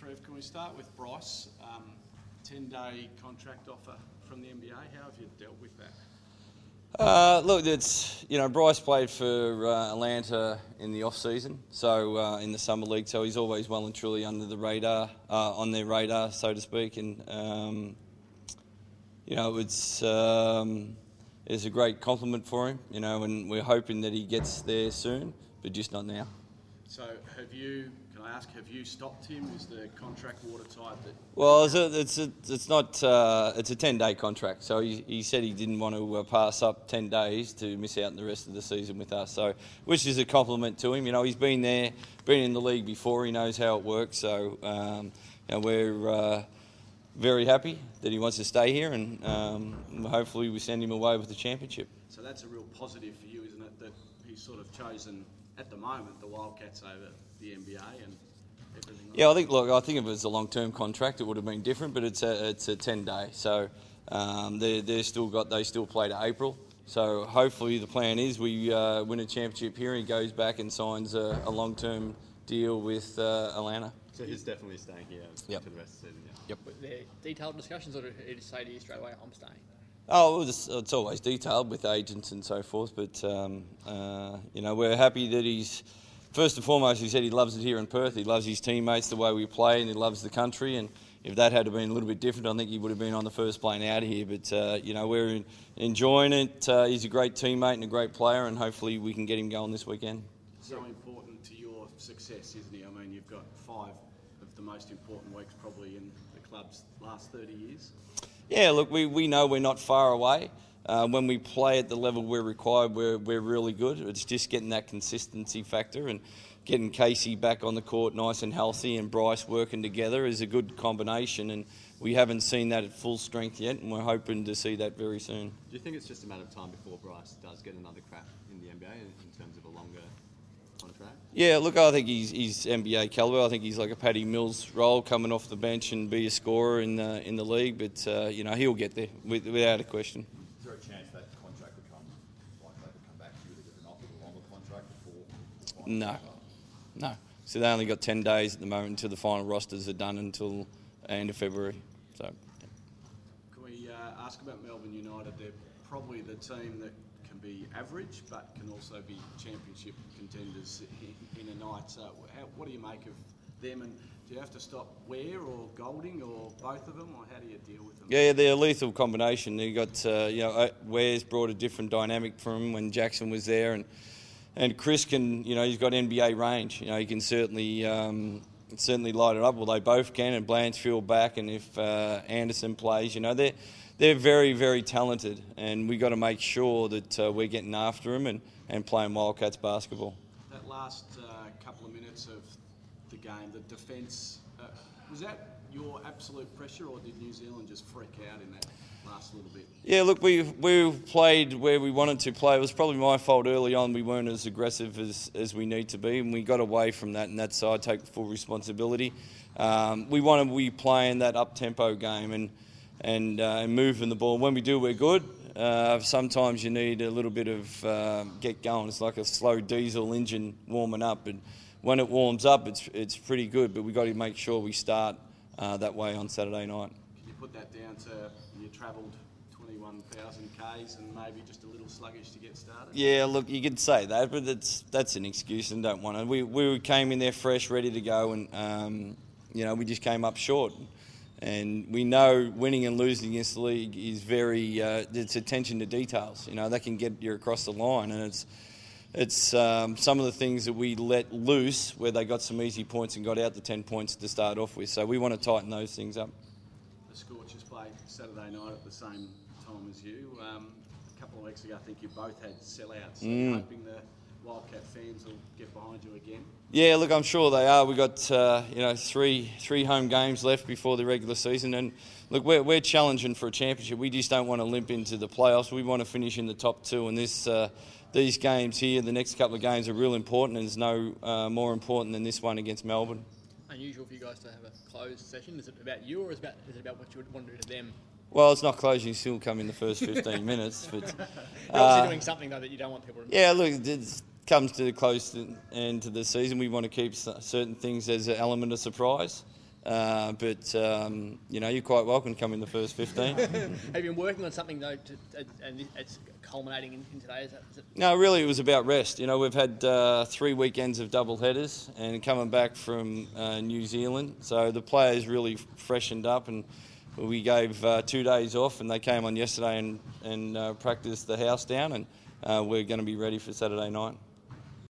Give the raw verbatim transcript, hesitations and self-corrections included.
Trev, can we start with Bryce? Um, ten-day contract offer from the N B A. How have you dealt with that? Uh, look, it's you know Bryce played for uh, Atlanta in the off season, so uh, in the summer league, so he's always well and truly under the radar, uh, on their radar, so to speak, and um, you know it's um, it's a great compliment for him, you know, and we're hoping that he gets there soon, but just not now. So, have you? Can I ask? Have you stopped him? Is the contract watertight? That Well, it's a, it's a, it's not uh, it's a ten-day contract, so he, he said he didn't want to uh, pass up ten days to miss out on the rest of the season with us. So, which is a compliment to him. You know, he's been there, been in the league before. He knows how it works. So, um, you know, we're uh, very happy that he wants to stay here, and um, hopefully we send him away with the championship. So that's a real positive for you, isn't it? That he's sort of chosen at the moment the Wildcats over the N B A and everything. Like Yeah, I think. Look, I think if it was a long-term contract, it would have been different. But it's a it's a ten-day, so um, they they still got they still play to April. So hopefully the plan is we uh, win a championship here, and he goes back and signs a, a long-term deal with uh, Atlanta. So he's definitely staying here Yep. for the rest of the season. Yeah. Yep. Were there detailed discussions, or did he just say to you straight away, I'm staying? Oh, it's, it's always detailed with agents and so forth, but um, uh, you know we're happy that he's. First and foremost, he said he loves it here in Perth. He loves his teammates, the way we play, and he loves the country. And if that had been a little bit different, I think he would have been on the first plane out of here. But, uh, you know, we're enjoying it. Uh, he's a great teammate and a great player, and hopefully we can get him going this weekend. so important to your success, isn't he? I mean, you've got five of the most important weeks probably in the club's last thirty years. Yeah, look, we, we know we're not far away. Uh, when we play at the level we're required, we're, we're really good. It's just getting that consistency factor and getting Casey back on the court nice and healthy and Bryce working together is a good combination, and we haven't seen that at full strength yet, and we're hoping to see that very soon. Do you think it's just a matter of time before Bryce does get another crack in the N B A in, in terms of a longer contract? Yeah, look, I think he's, he's N B A calibre. I think he's like a Paddy Mills role, coming off the bench and be a scorer in the, in the league, but uh, you know he'll get there without a question. Is there a chance that contract would come, like they would come back to you with a different offer, a longer contract before? No, no. So they only got ten days at the moment until the final rosters are done until end of February. So. Can we uh, ask about Melbourne United? They're probably the team that can be average, but can also be championship contenders in a night. So, how, what do you make of them? And do you have to stop Ware or Golding or both of them, or how do you deal with them? Yeah, they're a lethal combination. You got uh, you know Ware's brought a different dynamic from him when Jackson was there, and and Chris can you know he's got N B A range. You know he can certainly um, certainly light it up. Well, they both can, and Blanchfield back, and if uh, Anderson plays, you know they're they're very very talented, and we got to make sure that uh, we're getting after them and, and playing Wildcats basketball. That last uh, couple of minutes of the game, the defence, uh, was that your absolute pressure, or did New Zealand just freak out in that last little bit? Yeah, look, we we played where we wanted to play. It was probably my fault early on. We weren't as aggressive as, as we need to be, and we got away from that, and that's so I take full responsibility. Um, we want to be playing that up-tempo game and and, uh, and moving the ball. When we do, we're good. Uh, sometimes you need a little bit of uh, get going. It's like a slow diesel engine warming up, and when it warms up, it's it's pretty good. But we got to make sure we start uh, that way on Saturday night. Can you put that down to you travelled twenty-one thousand kays and maybe just a little sluggish to get started? Yeah, look, you could say that, but that's that's an excuse and don't want to. We we came in there fresh, ready to go, and um, you know we just came up short. And we know winning and losing against the league is very, uh, it's attention to details. You know, that can get you across the line. And it's it's um, some of the things that we let loose where they got some easy points and got out the ten points to start off with. So we want to tighten those things up. The Scorchers played Saturday night at the same time as you. Um, a couple of weeks ago, I think you both had sellouts. So Mm. hoping the Wildcat fans will get behind you again. Yeah, look, I'm sure they are. We've got uh, you know three three home games left before the regular season, and look, we're we're challenging for a championship. We just don't want to limp into the playoffs. We want to finish in the top two, and this uh, these games here, the next couple of games, are real important, and there's no uh, more important than this one against Melbourne. Unusual for you guys to have a closed session. Is it about you, or is it about is it about what you would want to do to them? Well, it's not closing. You still come in the first fifteen minutes, but You're uh, obviously doing something though that you don't want people to. yeah, look, it comes to the close end to the season. We want to keep certain things as an element of surprise. uh, but um, you know, you're quite welcome to come in the first fifteen. Have you been working on something though, to, uh, and it's culminating in, in today? Is that, is it? No, really, it was about rest. You know, we've had uh, three weekends of double headers and coming back from uh, New Zealand, so the players really freshened up, and we gave uh, two days off, and they came on yesterday and and uh, practiced the house down, and uh, we're going to be ready for Saturday night.